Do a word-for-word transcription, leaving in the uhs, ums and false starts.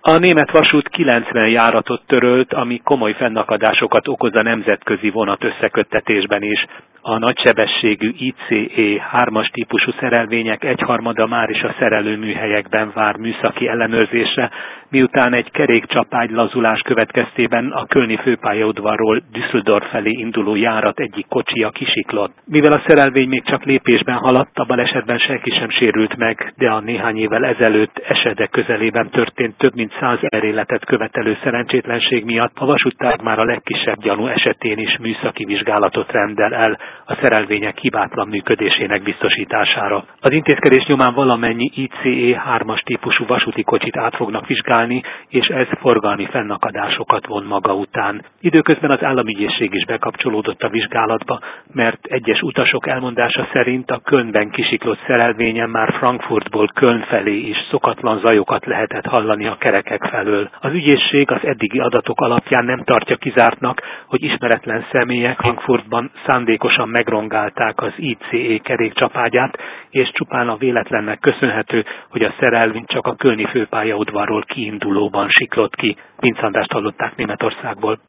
A német vasút kilencven járatot törölt, ami komoly fennakadásokat okoz a nemzetközi vonat összeköttetésben is. A nagysebességű I C E hármas típusú szerelvények egyharmada már is a szerelőműhelyekben vár műszaki ellenőrzésre, miután egy kerékcsapágy lazulás következtében a kölni főpályaudvarról Düsseldorf felé induló járat egyik kocsija kisiklott. Mivel a szerelvény még csak lépésben haladt, a balesetben senki sem sérült meg, de a néhány évvel ezelőtt Esede közelében történt több mint száz emberéletet követelő szerencsétlenség miatt a vasúttárg már a legkisebb gyanú esetén is műszaki vizsgálatot rendel el a szerelvények hibátlan működésének biztosítására. Az intézkedés nyomán valamennyi I C E hármas típusú vasúti kocsit át fognak vizsgálni, és ez forgalmi fennakadásokat von maga után. Időközben az államügyészség is bekapcsolódott a vizsgálatba, mert egyes utasok elmondása szerint a Kölnben kisiklott szerelvényen már Frankfurtból Köln felé is szokatlan zajokat lehetett hallani a kerekek felől. Az ügyészség az eddigi adatok alapján nem tartja kizártnak, hogy ismeretlen személyek Frankfurtban szándékosan megrongálták az I C E kerékcsapágyát, és csupán a véletlennek köszönhető, hogy a szerelvény csak a kölni főpályaudvarról kiindulóban siklott ki. Vince Andrást hallották Németországból.